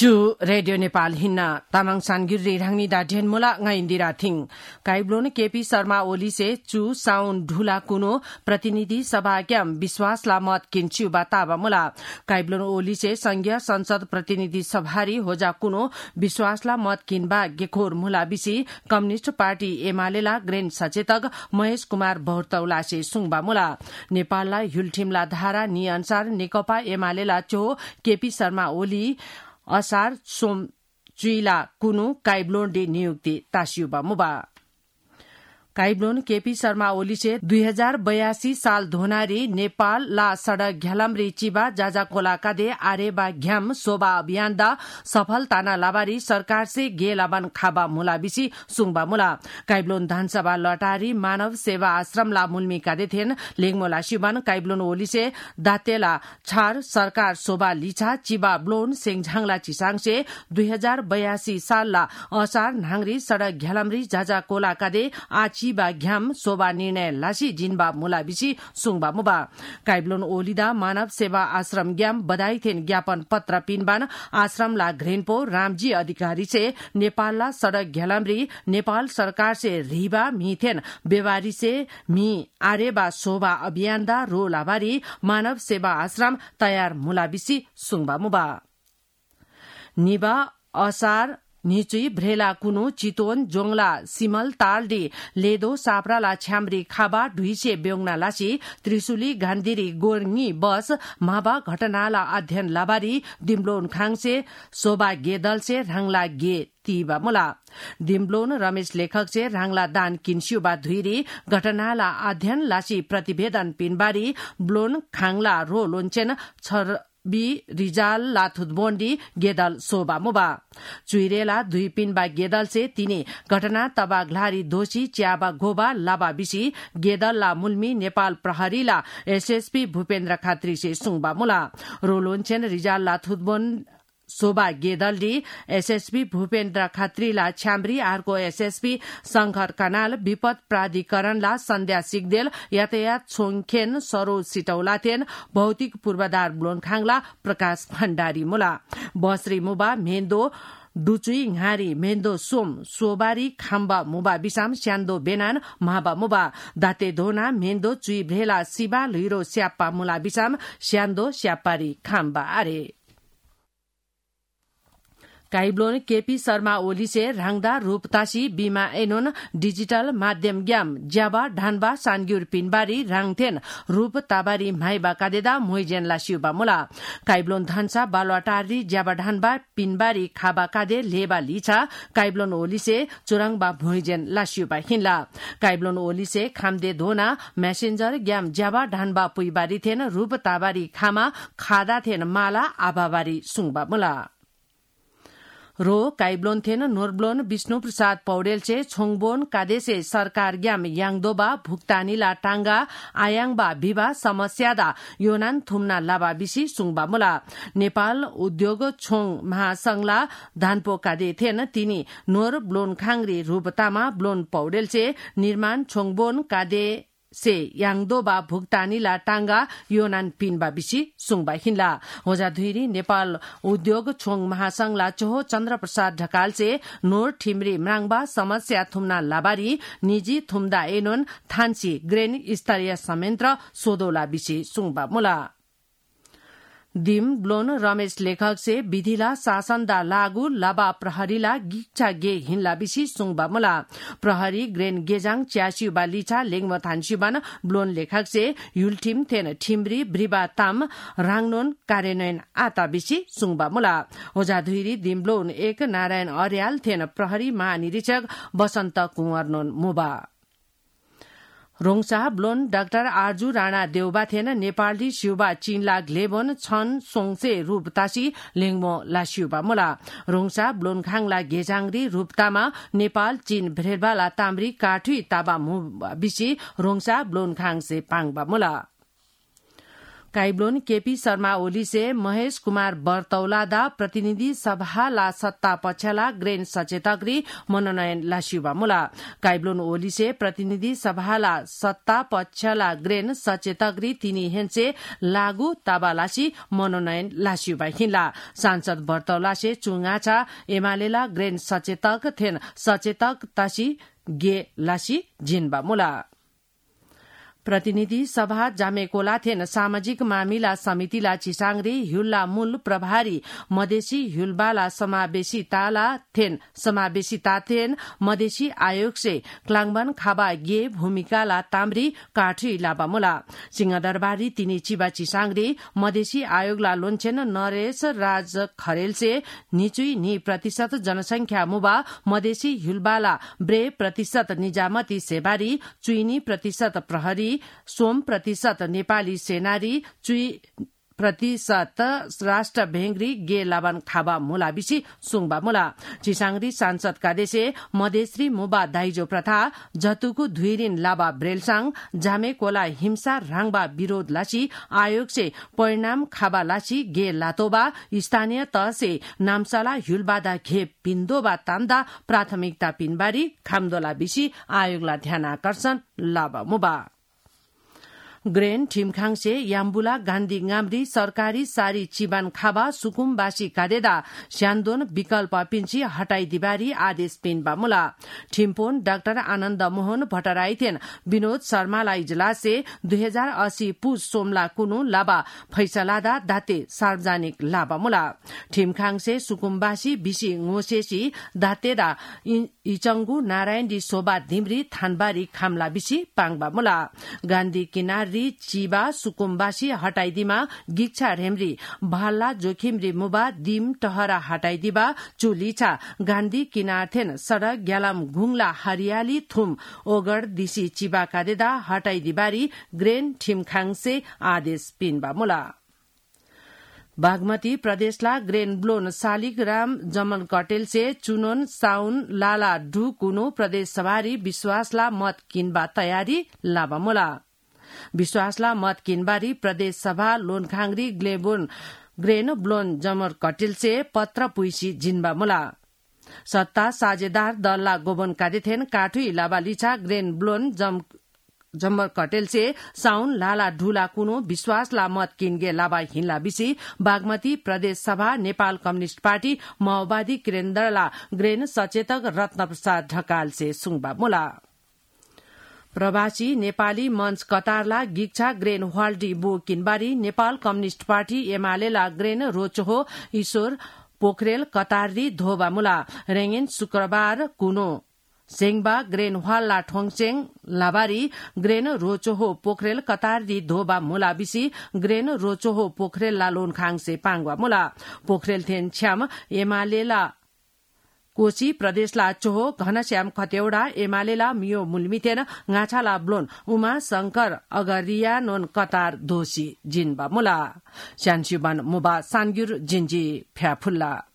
Chu Radio Nepal hinna tamang sangiri rangni da dhen mola ngai indira thing काइब्लोन KP Sharma Oli से चु साउन ढुला कुनो प्रतिनिधि सभा क्याम विश्वास ला मत किन्चु बताबा मुला काइब्लोन ओली से संघीय संसद प्रतिनिधि सभारी होजा कुनो विश्वास ला मत किनबा गेखोर मुला बिसी कम्युनिस्ट पार्टी एमाले ला ग्रेन सचेतक महेश कुमार बहुतौला से सुङबा मुला नेपाल ला हुलठिमला धारा नि अनुसार नेकपा एमाले ला चो केपी शर्मा ओली असार सोम चुइला कुनु काइब्लोन डे नियुक्ति तासियुबा मुबा काइब्लोन केपी शर्मा ओली से 2082 साल धोनारी नेपाल ला सड़क घ्यालमरी चिबा जाजा कोला कादे आरेबा घ्याम सोबा अभियान दा सफल ताना लाबारी सरकार से गे लाबन खाबा मुला बिसी सुङबा मुला काइब्लोन धानसभा लटारी मानव सेवा आश्रम ला मुल्मी कादे थेन लेङमोला शिवन काइब्लोन ओली से दातेला छार सरकार सोबा लिछा चिबा ब्लोन सेङझाङला चिसाङ से 2082 साल ला असार नांगरी सड़क घ्यालमरी जाजा कोला कादे चिबा घ्याम सोबा निर्णय लासी जिनबा मुला बिसी सुङबा मुबा काइब्लोन ओलिदा मानव सेवा आश्रम ग्याम बधाई थेन ज्ञापन पत्र पिनबान आश्रम ला घ्रेनपो रामजी अधिकारी से नेपाल ला सड़क घ्यालमरी नेपाल सरकार से रिबा मिथेन बेवारी से मी आरेबा शोभा अभियान दा रो लाबारी मानव सेवा आश्रम तयार मुला बिसी सुङबा मुबा निबा असार निचुई भ्रेला कुनु चितवन जोंगला सिमल तालडी लेदो साप्राला छ्यामरी खाबा ढुइसे बेउङना लासी त्रिशुली गान्धीरी गोर्ङी बस माबा घटनाला अध्ययन लाबारी दिम्लोन खाङसे सोबा गेदल से राङला गे तीबा मुला दिम्लोन रमेश लेखक से राङला दान किन्स्युबा धुइरी घटनाला अध्ययन लासी प्रतिवेदन पिनबारी ब्लोन खाङला रो लोन्चेन छर बी रिजाल लाथुदबोन्डी गेदल सोबा मुबा चुइरेला दुई पिनबा गेदल से तिनी घटना तबा घ्लारी दोषी च्याबा घोबा लाबा बिसी गेदल ला मुल्मी नेपाल प्रहरी ला एसएसपी भूपेन्द्र खात्री से सुङबा मुला रोलोन्चेन रिजाल लाथुदबोन सोबा गेदलडी एसएसपी भूपेन्द्र खत्रीला छ्याम्री आरको एसएसपी शंकर कनाल विपद प्राधिकरणला सन्ध्या सिगदेल यातायात छोङखेन सरोज सिटौलाथेन भौतिक पूर्वाधार ब्लोनखाङला प्रकाश भण्डारी मुला बसरी मुबा मेन्दो डुचुई घारी मेन्दो सोम सोबारी खाम्बा मुबा बिसाम स्यान्दो बेनान महाबा मुबा दाते धोना मेन्दो चुई भ्रेला सिबा लुइरो स्याप्पा मुला बिसाम स्यान्दो स्याप्पारी खाम्बा आरे काइब्लोन केपी शर्मा ओली से राङदा रूपतासी बीमा एनोन डिजिटल माध्यम ग्याम ज्याबा ढानबा सानग्युर पिनबारी राङथेन रूप ताबारी माइबा कादेदा मोइजेन लासियुबा मुला काइब्लोन धनसा बालवाटारी ज्याबा ढानबा पिनबारी खाबा कादे लेबा लिछा काइब्लोन ओली से चुराङबा मोइजेन लासियुबा हिनला काइब्लोन ओली से खामदे धोना मेसेन्जर ग्याम ज्याबा ढानबा पुइबारी थेन रूप ताबारी खामा खादा थेन माला आबाबारी सुङबा मुला रो काइब्लोन थेन नोरब्लोन विष्णु प्रसाद पौडेल से छोङबोन कादेसे सरकार ग्याम याङदोबा भुक्तानीला टांगा आयाङबा विवा समस्यादा योनान थुम्ना लाबा बिसी सुङबा मुला नेपाल उद्योग छोङ महासंघला धानपो कादे थेन तिनी नोर ब्लोन खाङरी रूपतामा ब्लोन पौडेल से निर्माण छोङबोन कादे से याङदोबा भुक्तानीला टांगा योनान पिनबा बिसी सुङबा हिनला होजा धुइरी नेपाल उद्योग छोङ महासंघला चोहो चन्द्र प्रसाद ढकाल से नोर ठिमरी म्राङबा समस्या थुम्ना लाबारी निजी थुम्दा एनोन थान्सी ग्रेन स्तरीय संयन्त्र सोदोला बिसी सुङबा मुला दिम ब्लोन रमेश लेखक से विधिला शासनदा लागू लाबा प्रहरीला गिच्छा गे हिनला बिसी सुङबा मुला प्रहरी ग्रेन गेजाङ च्यासियुबा लिछा लेङम थान्सिबान ब्लोन लेखक से युलठिम थेन ठिमरी ब्रिबा ताम राङनोन कार्यान्वयन आता बिसी सुङबा मुला होजा धुइरी दिम ब्लोन एक नारायण अर्याल थेन प्रहरी महानिरीक्षक बसन्त कुंवर मुबा रोङसा ब्लोन डाक्टर आर्जु राणा देउबा थेन नेपाली शिउबा चीनला ग्लेबोन छन सोङसे रूपतासी लेङमो लासियुबा मुला रोङसा ब्लोन खाङला गेजाङरी रूपतामा नेपाल चीन भ्रेरबाला ताम्री काठुई ताबा बिसी रोङसा ब्लोन खाङसे पाङबा मुला काइब्लोन केपी शर्मा ओली से महेश कुमार बर्तौलादा प्रतिनिधि सभाला सत्ता पक्षला ग्रेन सचेतक मनोनयन लासिबा मुला काइब्लोन ओली से प्रतिनिधि सभाला सत्ता पक्षला ग्रेन सचेतक तिनी हेन्से लागू ताबालासी मनोनयन लासिबा हिला सांसद बर्तौला से चुंगाचा एमालेला ग्रेन सचेतक थेन सचेतक तासी गे लासी जिनबा मुला प्रतिनिधि सभा जामेकोला थेन सामाजिक मामिला समितिला चिसाङरे ह्युल्ला मूल प्रभारी मधेसी ह्युल्बाला समावेशिता थेन मधेसी आयोग से क्लाङबन खाबा गे भूमिकाला ताम्री काठी लाबामुला सिंहदरबारी तिनी चिबा चिसाङरे मधेसी आयोगला लोन्छेन नरेश राज खरेल से निचुई नि प्रतिशत जनसंख्या मुबा मधेसी ह्युल्बाला ब्रे प्रतिशत निजामती सेवारी चुइनी प्रतिशत प्रहरी सोम प्रतिशत नेपाली सेनारी चुई प्रतिशत राष्ट्र भेंगरी गे लाबान खाबा मुला बिसी सुङबा मुला चिसाङरी सांसद कादेसे मधेश्री मुबा दाइजो प्रथा जतुकु धुइरिन लाबा ब्रेलसाङ जामे कोला हिंसा राङबा विरोध लासी आयोग से परिणाम खाबा लासी गे लातोबा स्थानीय तह से नामसाला ह्युलबादा घेप पिन्दोबा तान्दा प्राथमिकता पिनबारी खामदोला बिसी आयोगला ध्यान आकर्षण लाबा मुबा ग्रेन ठिमखाङसे याम्बुला गान्धी गाम्री सरकारी सारी चिबान खाबा सुकुमबासी कादेदा स्यान्दोन विकल्प पिन्ची हटाई दिबारी आदेश पिनबा मुला ठिम्पोन डाक्टर आनन्द मोहन भट्टराईथेन विनोद शर्मालाई इजलासे 2080 पुस सोमला कुनु लाबा फैसलादा दाते सार्वजनिक लाबा मुला ठिमखाङसे सुकुमबासी बिसी ngोसेसी दातेदा इचंगु नारायणी सोबा धिम्री थानबारी खामला बिसी पाङबा मुला गान्धी किनार चिबा सुकुम्बासी हटाइदिमा गिच्छा रेमरी भाल्ला जोखिमरी मुबा दिम टहरा हटाइदिबा चुलिछा गान्धी किनारथेन सड़क ग्यालाम घुङला हरियाली थुम ओगड़ दिसी चिबा कादेदा हटाइदिबारी ग्रेन ठिमखाङसे आदेश पिनबा मुला बागमती प्रदेशला ग्रेन ब्लोन शालिग्राम जमल कटेल से चुनोन साउन लाला ढु कुनो प्रदेश सभारी विश्वासला मत किनबा तयारी लाबा मुला विश्वासला मत किनबारी प्रदेश सभा लोनखाङरी ग्रेन ब्लोन जमर कटेल से पत्र पुइसी जिनबा मुला सत्ता साझेदार दलला गोबन कादेथेन काठु इलाबा लिछा ग्रेन ब्लोन जम्बर कटेल से साउन लाला ढुला कुनो विश्वासला मत किनगे लाबा हिन्ला बिसी बागमती प्रदेश सभा नेपाल कम्युनिष्ट पार्टी माओवादी केन्द्रला ग्रेन सचेतक रत्न प्रसाद ढकाल से सुङबा मुला प्रवासी नेपाली मंच कतारला गिच्छा ग्रेन वाल्डी बो किनबारी नेपाल कम्युनिष्ट पार्टी एमालेला ग्रेन रोचहो ईश्वर पोखरेल कतारी धोबा मुला रेंगेन शुक्रबार कुनो सेंगबा ग्रेन वाल्ला ठोङचेङ लाबारी ग्रेन रोचोहो पोखरेल कतारी धोबा मुला बिसी ग्रेन रोचोहो पोखरेल ला लोनखाङ से पाङवा मुला पोखरेल थेन छ्याम एमालेला कोशी प्रदेशला चोहो घनश्याम खतेौडा एमालेला मियो मुलमिथेन गाछाला ब्लोन उमा शंकर अगरिया नोन कतार दोषी जिनबा मुला स्यानसिबान मुबा सानग्युर जिन्जी फ्याफुल्ला